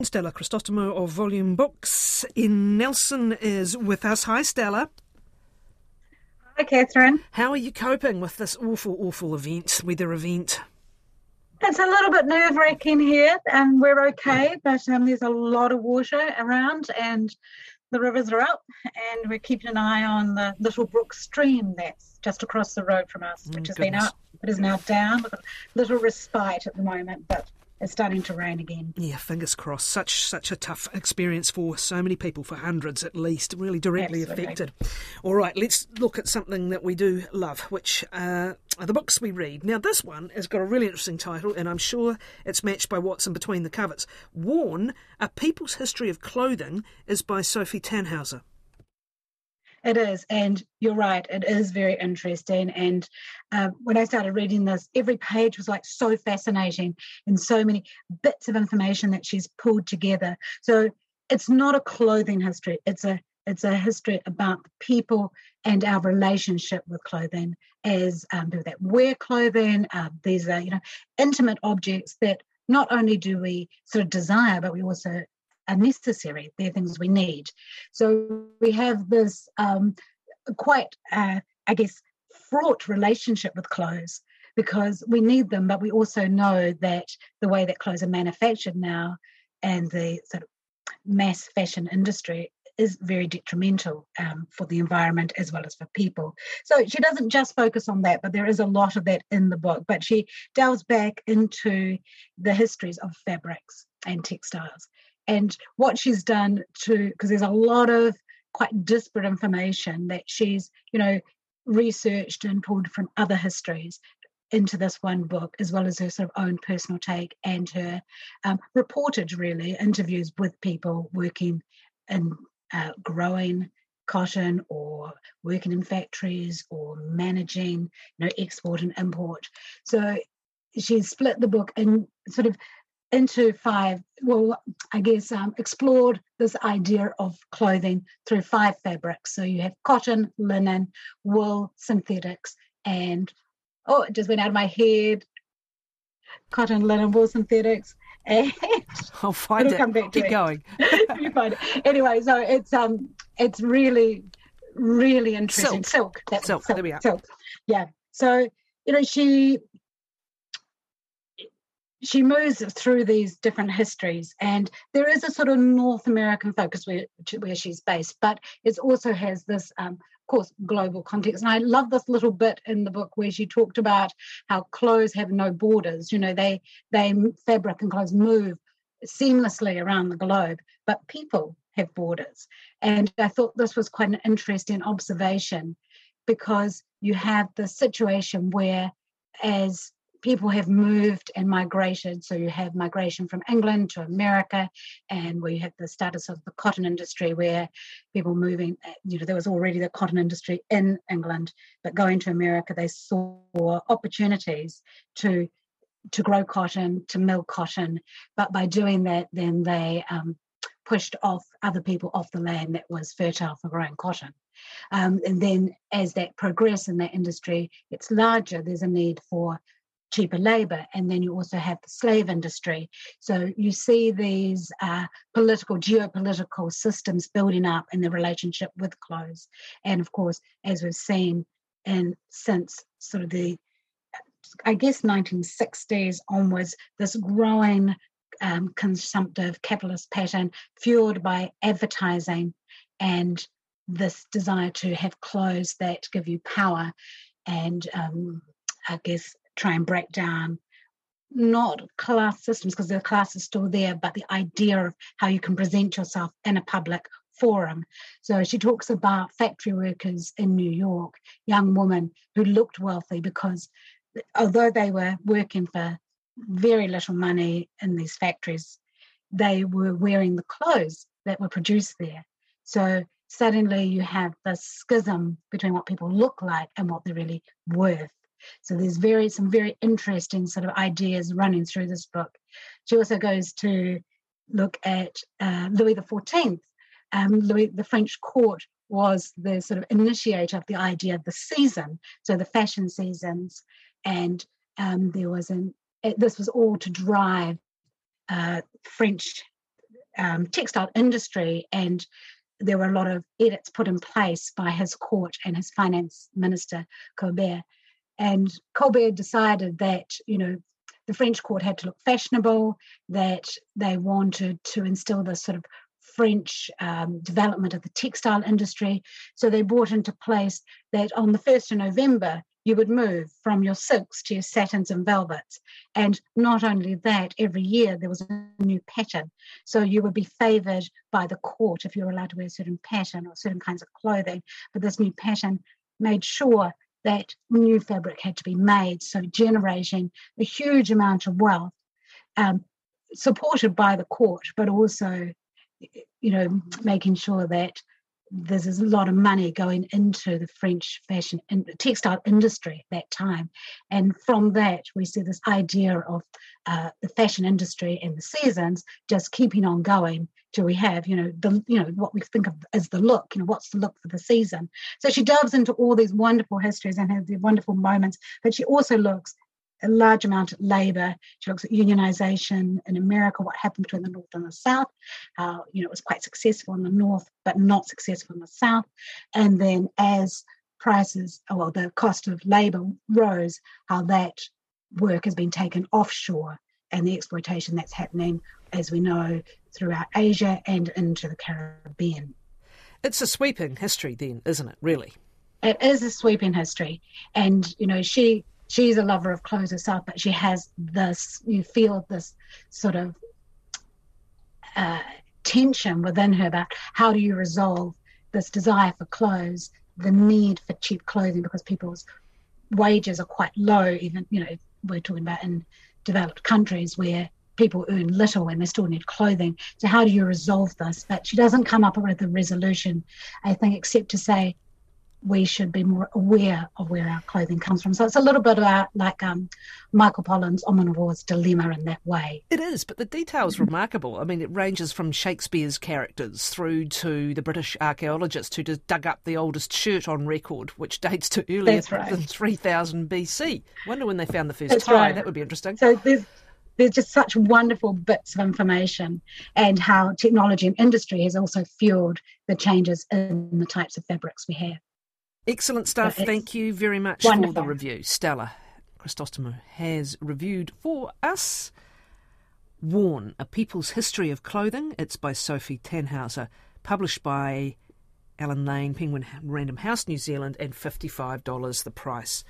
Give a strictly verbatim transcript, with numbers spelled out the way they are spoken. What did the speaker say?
Stella Christostomo of Volume Books in Nelson is with us. Hi, Stella. Hi, Catherine. How are you coping with this awful, awful event, weather event? It's a little bit nerve-wracking here, and we're okay, but um, there's a lot of water around, and the rivers are up, and we're keeping an eye on the Little Brook stream that's just across the road from us, which Mm, has goodness. been up, but is now down with a little respite at the moment, but it's starting to rain again. Yeah, fingers crossed. Such such a tough experience for so many people, for hundreds at least, really directly Absolutely. affected. All right, let's look at something that we do love, which uh, are the books we read. Now, this one has got a really interesting title, and I'm sure it's matched by what's in between the covers. Worn, A People's History of Clothing is by Sophie Tannhauser. It is, and you're right, it is very interesting. And uh, when I started reading this, every page was like so fascinating and so many bits of information that she's pulled together. So it's not a clothing history, it's a it's a history about the people and our relationship with clothing as um, people that wear clothing. Uh, these are, you know, intimate objects that not only do we sort of desire, but we also are necessary. They're things we need. So we have this um, quite, uh, I guess, fraught relationship with clothes because we need them, but we also know that the way that clothes are manufactured now and the sort of mass fashion industry is very detrimental um, for the environment as well as for people. So she doesn't just focus on that, but there is a lot of that in the book. But she delves back into the histories of fabrics and textiles. And what she's done to, because there's a lot of quite disparate information that she's, you know, researched and pulled from other histories into this one book, as well as her sort of own personal take and her um, reported, really, interviews with people working in uh, growing cotton or working in factories or managing, you know, export and import. So she's split the book in sort of into five, well, I guess, um, explored this idea of clothing through five fabrics. So you have cotton, linen, wool, synthetics, and, oh, it just went out of my head, cotton, linen, wool, synthetics, and I'll find it'll it. come back to Keep me. going. You find it. Anyway, so it's um, it's really, really interesting. Silk. Silk. That's Silk, silk. there we are. Silk. Yeah. So, you know, she she moves through these different histories, and there is a sort of North American focus where where she's based, but it also has this, um, of course, global context. And I love this little bit in the book where she talked about how clothes have no borders. You know, they they fabric and clothes move seamlessly around the globe, but people have borders. And I thought this was quite an interesting observation because you have the situation where as people have moved and migrated. So you have migration from England to America, and we have the status of the cotton industry where people moving, you know, there was already the cotton industry in England, but going to America, they saw opportunities to to grow cotton, to mill cotton. But by doing that, then they um, pushed off other people off the land that was fertile for growing cotton. Um, and then as that progressed and that industry gets larger, there's a need for cheaper labor, and then you also have the slave industry. So you see these uh, political, geopolitical systems building up in the relationship with clothes. And of course, as we've seen, and since sort of the, I guess, nineteen sixties onwards, this growing um, consumptive capitalist pattern fueled by advertising and this desire to have clothes that give you power and um, I guess try and break down not class systems, because the class is still there, but the idea of how you can present yourself in a public forum. So she talks about factory workers in New York, young women who looked wealthy because although they were working for very little money in these factories, they were wearing the clothes that were produced there. So suddenly you have this schism between what people look like and what they're really worth. So there's very some very interesting sort of ideas running through this book. She also goes to look at uh, Louis the fourteenth. Um, Louis, the French court was the sort of initiator of the idea of the season, so the fashion seasons, and um, there was an. It, this was all to drive uh, French um, textile industry, and there were a lot of edits put in place by his court and his finance minister, Colbert. And Colbert decided that, you know, the French court had to look fashionable, that they wanted to instill this sort of French um, development of the textile industry. So they brought into place that on the first of November, you would move from your silks to your satins and velvets. And not only that, every year there was a new pattern. So you would be favoured by the court if you were allowed to wear a certain pattern or certain kinds of clothing. But this new pattern made sure that new fabric had to be made, so generating a huge amount of wealth, um, supported by the court, but also, you know, making sure that there's a lot of money going into the French fashion and textile industry at that time. And from that, we see this idea of uh, the fashion industry and the seasons just keeping on going till we have, you know, the you know what we think of as the look, you know, what's the look for the season. So she delves into all these wonderful histories and has these wonderful moments, but she also looks a large amount at labour. She looks at unionisation in America, what happened between the North and the South, how, you know, it was quite successful in the North, but not successful in the South. And then as prices, well, the cost of labour rose, how that work has been taken offshore and the exploitation that's happening, as we know, throughout Asia and into the Caribbean. It's a sweeping history then, isn't it, really? It is a sweeping history. And, you know, she... She's a lover of clothes herself, but she has this, you feel this sort of uh, tension within her about how do you resolve this desire for clothes, the need for cheap clothing, because people's wages are quite low, even, you know, we're talking about in developed countries where people earn little and they still need clothing. So how do you resolve this? But she doesn't come up with a resolution, I think, except to say, we should be more aware of where our clothing comes from. So it's a little bit about like um, Michael Pollan's Omnivore's Dilemma in that way. It is, but the detail's remarkable. I mean, it ranges from Shakespeare's characters through to the British archaeologist who just dug up the oldest shirt on record, which dates to earlier right. than three thousand B C. Wonder when they found the first That's tie. right. That would be interesting. So there's there's just such wonderful bits of information, and how technology and industry has also fueled the changes in the types of fabrics we have. Excellent stuff. Thank you very much wonderful. for the review. Stella Christostomo has reviewed for us Worn, A People's History of Clothing. It's by Sophie Tannhauser, published by Alan Lane, Penguin Random House, New Zealand, and fifty-five dollars the price.